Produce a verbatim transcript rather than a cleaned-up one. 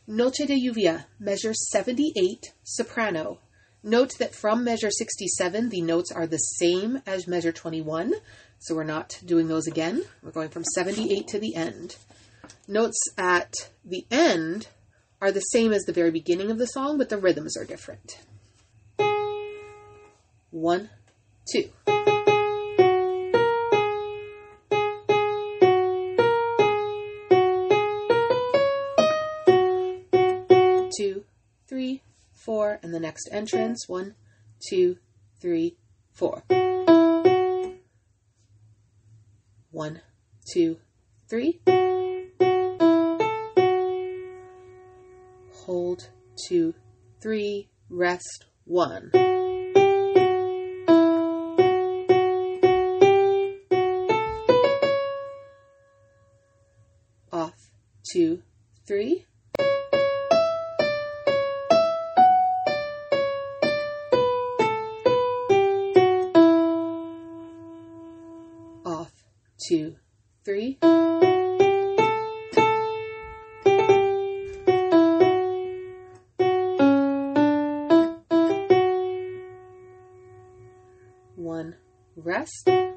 Noche de Lluvia, measure seventy-eight, soprano. Note that from measure sixty-seven, the notes are the same as measure twenty-one, so we're not doing those again. We're going from seventy-eight to the end. Notes at the end are the same as the very beginning of the song, but the rhythms are different. One, two. Two, three, four, and the next entrance. One, two, three, four. One, two, three. Hold, two, three, rest, one. Off, two, three. Off, two, three. One, rest.